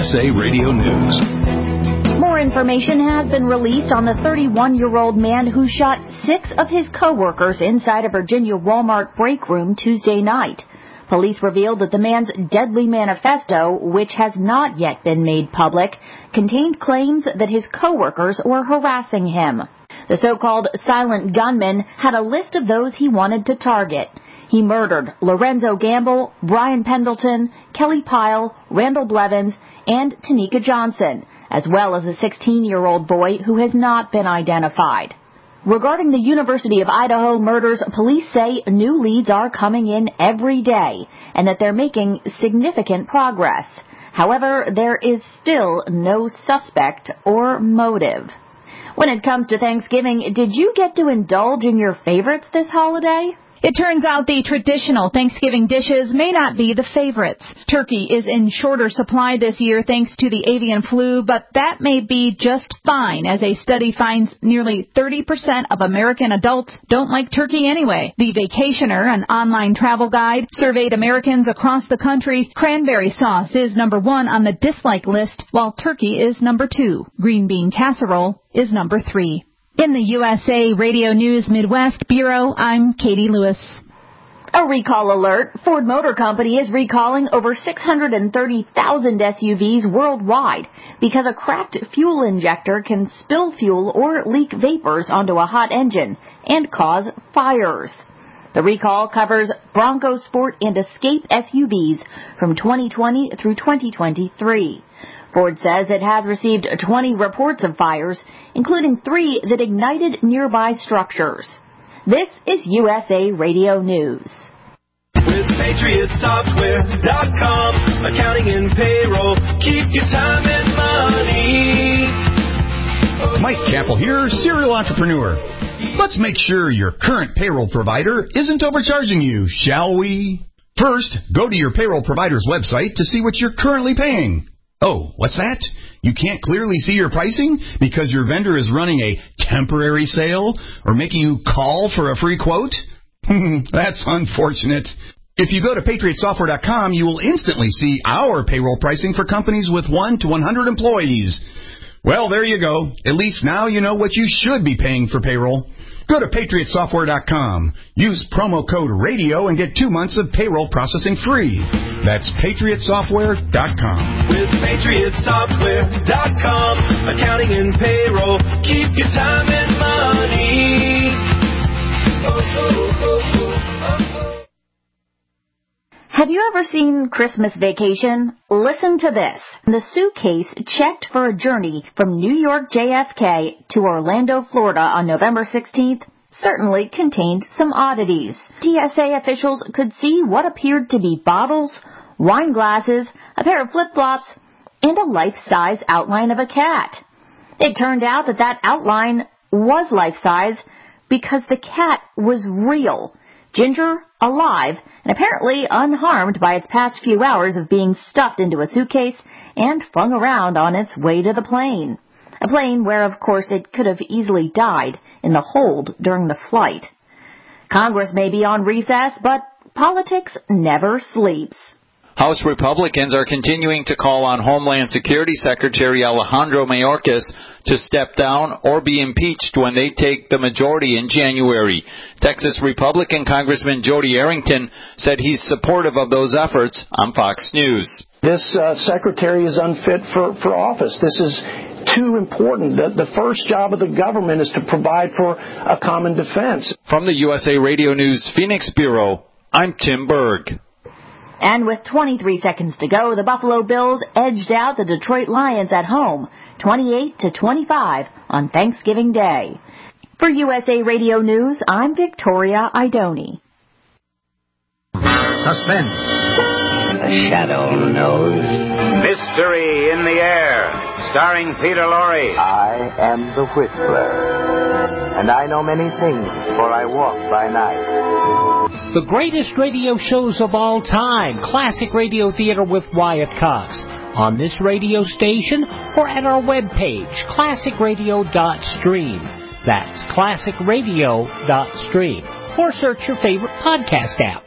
USA Radio News. More information has been released on the 31-year-old man who shot 6 of his co-workers inside a Virginia Walmart break room Tuesday night. Police revealed that the man's deadly manifesto, which has not yet been made public, contained claims that his co-workers were harassing him. The so-called silent gunman had a list of those he wanted to target. He murdered Lorenzo Gamble, Brian Pendleton, Kelly Pyle, Randall Blevins, and Tanika Johnson, as well as a 16-year-old boy who has not been identified. Regarding the University of Idaho murders, police say new leads are coming in every day and that they're making significant progress. However, there is still no suspect or motive. When it comes to Thanksgiving, did you get to indulge in your favorites this holiday? It turns out the traditional Thanksgiving dishes may not be the favorites. Turkey is in shorter supply this year thanks to the avian flu, but that may be just fine, as a study finds nearly 30% of American adults don't like turkey anyway. The Vacationer, an online travel guide, surveyed Americans across the country. Cranberry sauce is number 1 on the dislike list, while turkey is number 2. Green bean casserole is number 3. In the USA Radio News Midwest Bureau, I'm Katie Lewis. A recall alert. Ford Motor Company is recalling over 630,000 SUVs worldwide because a cracked fuel injector can spill fuel or leak vapors onto a hot engine and cause fires. The recall covers Bronco Sport and Escape SUVs from 2020 through 2023. Ford says it has received 20 reports of fires, including 3 that ignited nearby structures. This is USA Radio News. With PatriotSoftware.com, accounting and payroll, keep your time and money. Mike Chappell here, serial entrepreneur. Let's make sure your current payroll provider isn't overcharging you, shall we? First, go to your payroll provider's website to see what you're currently paying. Oh, what's that? You can't clearly see your pricing because your vendor is running a temporary sale or making you call for a free quote? That's unfortunate. If you go to PatriotSoftware.com, you will instantly see our payroll pricing for companies with 1 to 100 employees. Well, there you go. At least now you know what you should be paying for payroll. Go to PatriotSoftware.com. Use promo code RADIO and get 2 months of payroll processing free. That's PatriotSoftware.com. With PatriotSoftware.com, accounting and payroll, keep your time and money. Have you ever seen Christmas Vacation? Listen to this. The suitcase checked for a journey from New York JFK to Orlando, Florida on November 16th certainly contained some oddities. TSA officials could see what appeared to be bottles, wine glasses, a pair of flip-flops, and a life-size outline of a cat. It turned out that outline was life-size because the cat was real. Ginger, alive, and apparently unharmed by its past few hours of being stuffed into a suitcase and flung around on its way to the plane. A plane where, of course, it could have easily died in the hold during the flight. Congress may be on recess, but politics never sleeps. House Republicans are continuing to call on Homeland Security Secretary Alejandro Mayorkas to step down or be impeached when they take the majority in January. Texas Republican Congressman Jody Arrington said he's supportive of those efforts on Fox News. This secretary is unfit for office. This is too important. The first job of the government is to provide for a common defense. From the USA Radio News Phoenix Bureau, I'm Tim Berg. And with 23 seconds to go, the Buffalo Bills edged out the Detroit Lions at home, 28-25 on Thanksgiving Day. For USA Radio News, I'm Victoria Idoni. Suspense. The shadow knows. Mystery in the air, starring Peter Lorre. I am the Whistler, and I know many things, for I walk by night. The greatest radio shows of all time, Classic Radio Theater with Wyatt Cox, on this radio station or at our webpage, classicradio.stream. That's classicradio.stream. Or search your favorite podcast app.